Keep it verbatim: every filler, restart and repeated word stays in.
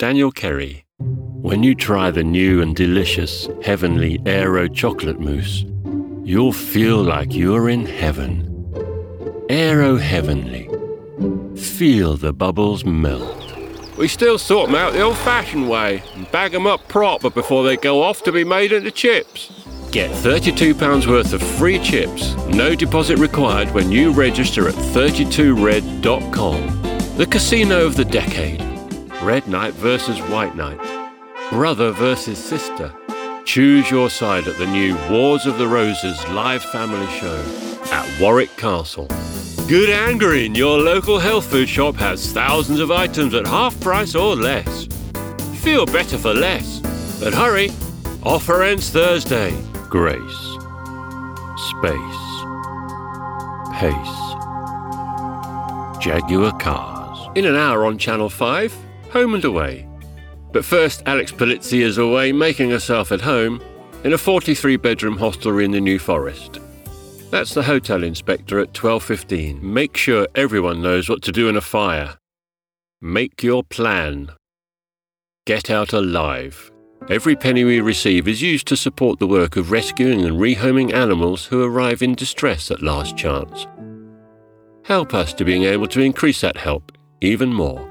Daniel Kerry. When you try the new and delicious Heavenly Aero Chocolate Mousse, you'll feel like you're in heaven. Aero Heavenly. Feel the bubbles melt. We still sort them out the old-fashioned way and bag them up proper before they go off to be made into chips. Get thirty-two pounds worth of free chips, no deposit required when you register at thirty-two red dot com. The casino of the decade. Red Knight versus White Knight. Brother versus sister. Choose your side at the new Wars of the Roses live family show at Warwick Castle. Good Angering, your local health food shop, has thousands of items at half price or less. Feel better for less. But hurry, offer ends Thursday. Grace. Space. Pace. Jaguar Cars. In an hour on Channel five, Home and Away. But first, Alex Polizzi is away making herself at home in a forty-three bedroom hostelry in the New Forest. That's the hotel inspector at twelve fifteen. Make sure everyone knows what to do in a fire. Make your plan. Get out alive. Every penny we receive is used to support the work of rescuing and rehoming animals who arrive in distress at last chance. Help us to being able to increase that help even more.